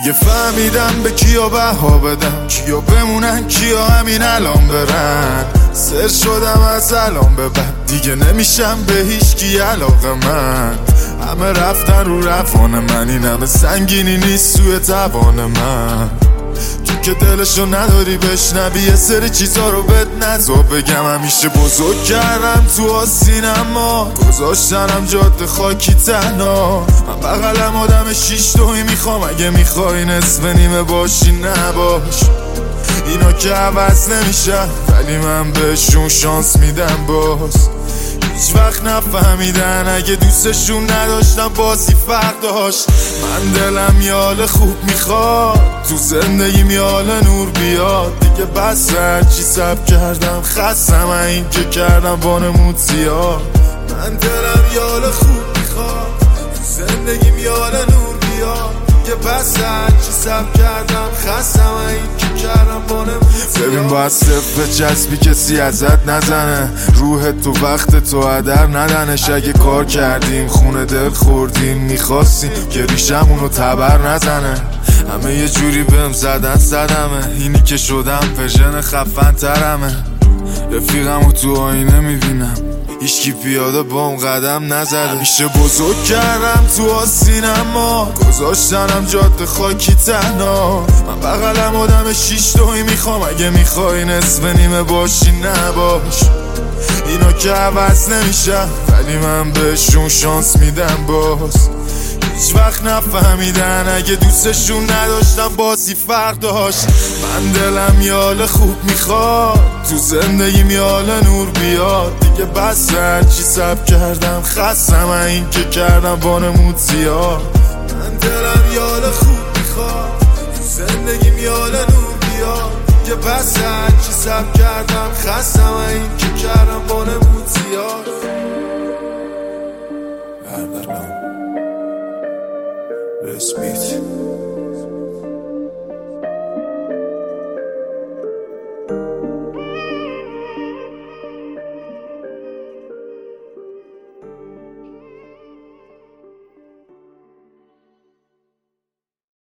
دیگه فهمیدم به کیا بها بدم، کیا بمونن کیا همین الان برن. سر شدم از الان به بعد دیگه نمیشم به هیچ کی علاقه من. همه رفتن رو روان من، این همه سنگینی نیست توی توان من. تو که دلشو نداری بشنوی یه سری چیزا رو بهت نزا بگم. همیشه بزرگ کردم تو آسینما، گذاشتنم جاده خاکی تنها. من بغلم آدم 6 تویی میخوام، اگه میخوای نصف نیمه باشی نباش. اینا که عوض نمیشن ولی من بهشون شانس میدم باز. هیچ وقت نفهمیدن اگه دوستشون نداشتم بازی فرق داشت. من دلم یه حال خوب میخواد، تو زندگیم یه حال نور بیاد. دیگه بس هرچی سب کردم خستم این که کردم وانمود زیاد. من دلم یه حال خوب میخواد، تو زندگیم یه حال نور بیاد. دیگه بس هرچی سب کردم خستم این که کردم وانمود زیاد. ببین باید صفر چسبی کسی ازت نزنه، روح تو وقت تو هدر ندنش. اگه کار کردیم خونه دل خوردیم میخواستیم که ریشمونو تبر نزنه. همه یه جوری بهم زدن صدمه، اینی که شدم پژن خفن ترمه. رفیقمو تو آینه میبینم هیچکی پیاده با اون قدم نزده. همیشه بزرگ کردم تو آسینما، گذاشتنم جاده خاکی تنها. من بغلم آدم 6 تویی میخوام، اگه میخوای نصف نیمه باشی نباش. اینا که عوض نمیشن ولی من بهشون شانس میدم باز. هیچ وقت نفهمیدن اگه دوستشون نداشتم بازی فرق داشت. من دلم یه حال خوب میخواد، تو زندگیم یه حال نور بیاد. دیگه بس هرچی سب کردم خستم این که کردم وانمود زیاد. من دلم یه حال خوب میخواد، تو زندگیم یه حال نور بیاد. دیگه بس هرچی سب کردم خستم این که کردم وانمود زیاد. Respite.